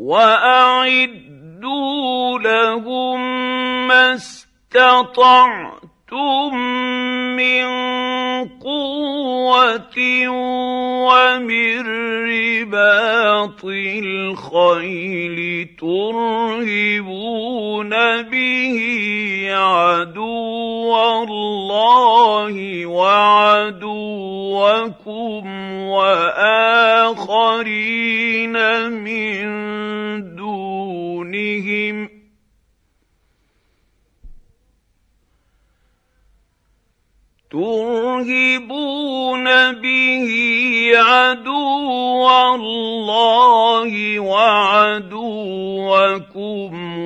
وأعدوا لهم ما استطعتم من قوة ومن رباط الخيل ترهبون به عدو الله وعدوكم وآخرين من دونهم ترهبون به عدو الله وعدوكم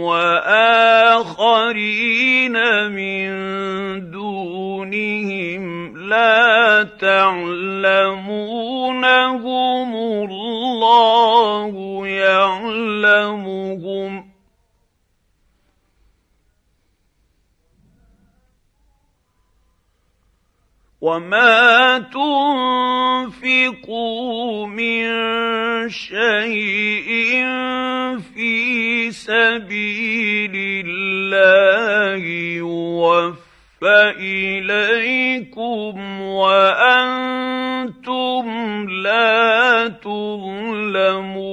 وآخرين من دونهم لا تعلمونهم الله يعلمهم وما تنفقوا من شيء في سبيل الله يوفى إليكم وأنتم لا تظلمون